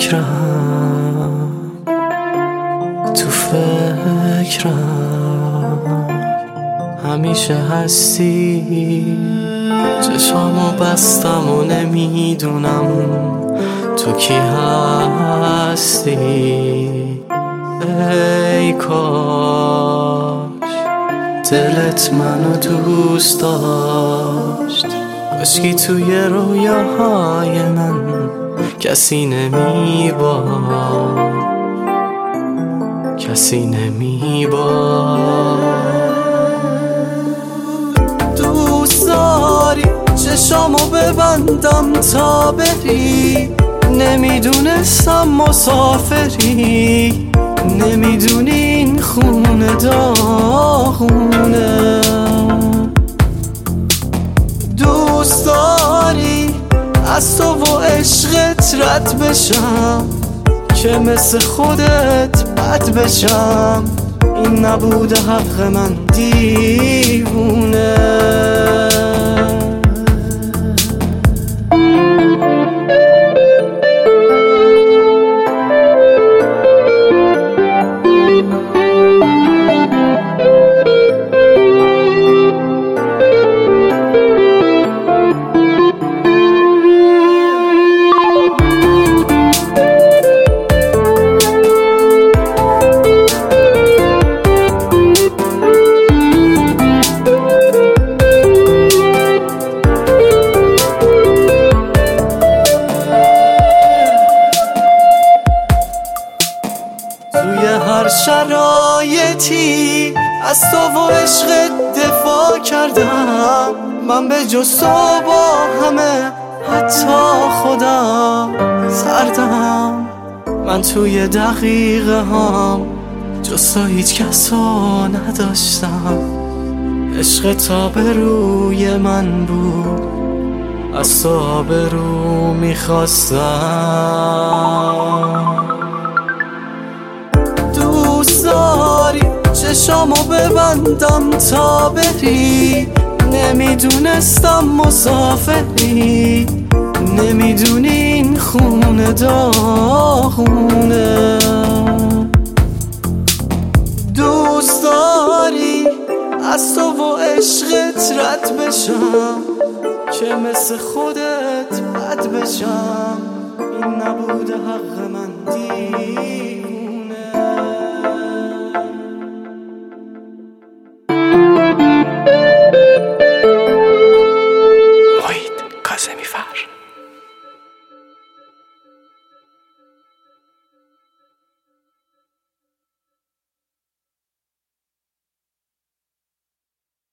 فکرم همیشه هستی. چشامو بستم و نمیدونم تو کی هستی. ای کاش دلت منو دوست داشت، کاشکی توی رویاهای من کسی نمیباد. دوست داری چشامو ببندم تا بری، نمیدونستم مسافری، نمیدونی این خونه داغونه. دوست داری از تو و عشقت رد بشم، که مثل خودت بد بشم. این نبوده حق من دیوونه. توی هر شرایطی از تو و عشقت دفاع کردم. من به جز تو با همه حتی خودم سردم. من توی دقیقه هم جز تو هیچ کسو نداشتم. عشق تا به روی من بود، از تو آبرو میخواستم. دوست داری چشامو ببندم تا بری، نمیدونستم مسافری، نمیدونی این خونه داغونه. دوست داری از تو و عشقت رد بشم، که مثل خودت بد بشم. این نبوده حق من